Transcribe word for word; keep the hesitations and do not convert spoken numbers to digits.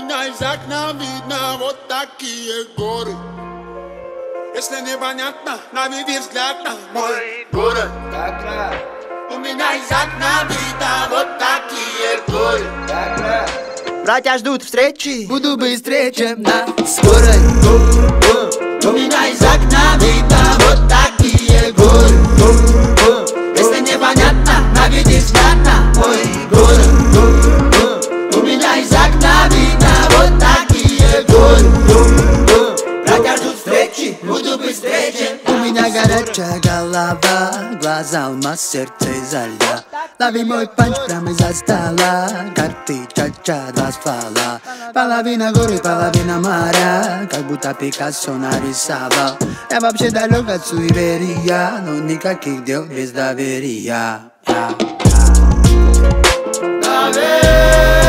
меня из окна видно вот такие горы. Если непонятно, наведи взгляд на мой город. У меня из окна видно вот такие горы. Братья ждут встречи, буду быстрее, чем на скорой. У меня из окна видно вот такие горы. Если непонятно, наведи взгляд на мой город. У меня из окна видно вот такие горы. Братья ждут встречи, буду быстрее, чем на. У меня горячая голова, глаза алмаз, сердце изо льда. Лови мой панч прямо из-за стола. Карты, ча-ча, два ствола. Половина горы, половина моря. Как будто Пикассо нарисовал. Я вообще далек от суеверия, но никаких дел без доверия. Доверие.